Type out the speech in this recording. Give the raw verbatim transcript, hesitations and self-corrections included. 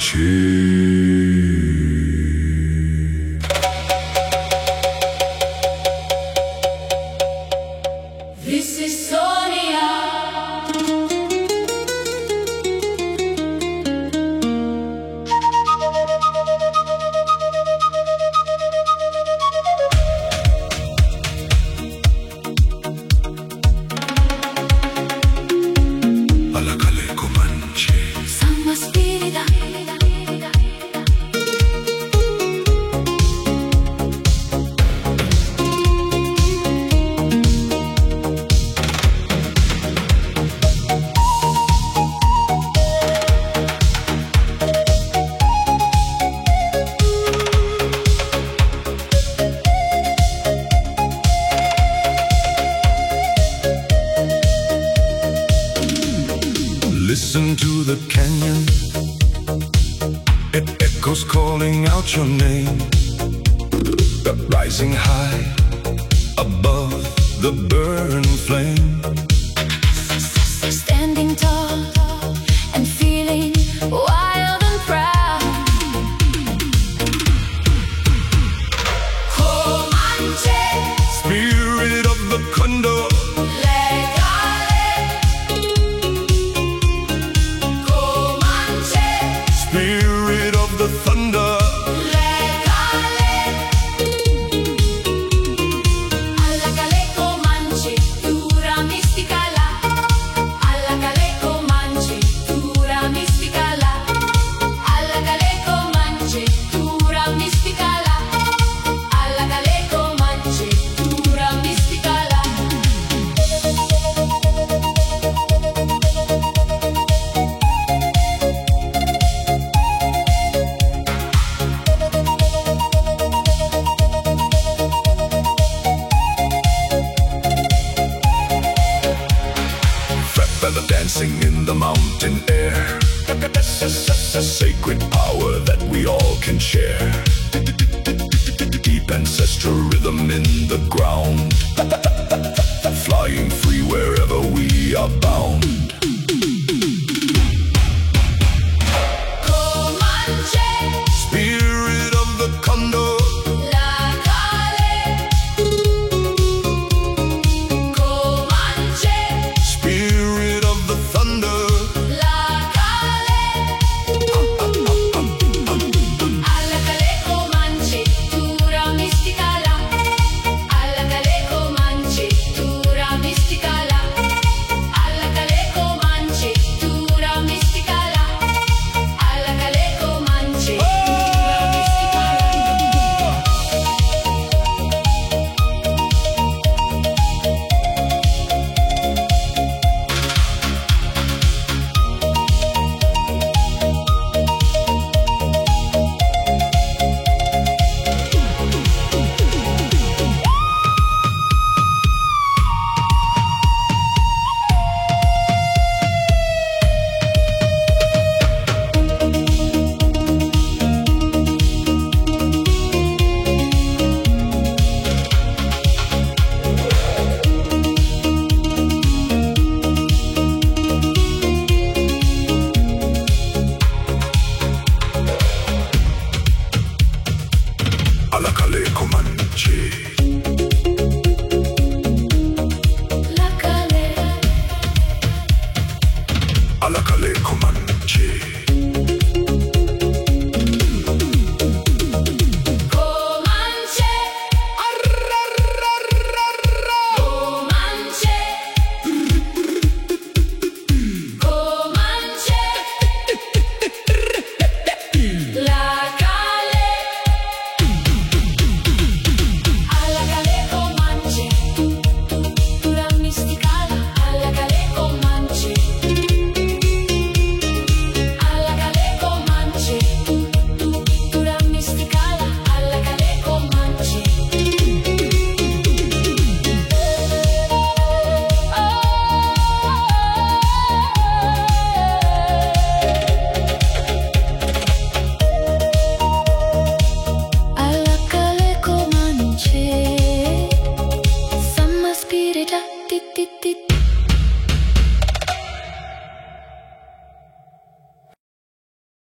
This is Sonia. Alla Calle Comanche. Samba spirita. Listen to the canyon. It echoes calling out your name. Rising high above the burning flame. Standing tall and feeling wild and proud. Comanche, Spirit of the condor. legale. Comanche, Spirit of the thunder. legale. Alla Calle Comanche, dura mistica là. Alla Calle Comanche, dura mistica là. Alla Calle Comanche, dura mistica là. Alla Calle Comanche, dura mistica là. Fat feather dancing in the mountain air. Sacred power that we all can share. Deep ancestral rhythm in the ground. Flying free wherever we are bound. Comanche, Spirit of the condor. legale. Comanche, Spirit of the thunder. legale. Alla Calle Comanche, dura mistica là. Alla Calle Comanche, dura mistica là. Alla Calle Comanche, dura mistica là. Alla Calle Comanche, dura mistica là. Alla Calle Comanche. La Calle, Alla Calle Comanche. Comanche, Comanche, Comanche, La Calle, alla Calle Comanche, dura mistica là. Alla Calle Comanche, alla Calle Comanche, dura mistica là. Alla Calle Comanche. Alla Calle Comanche, Samba spirita, ti ti ti.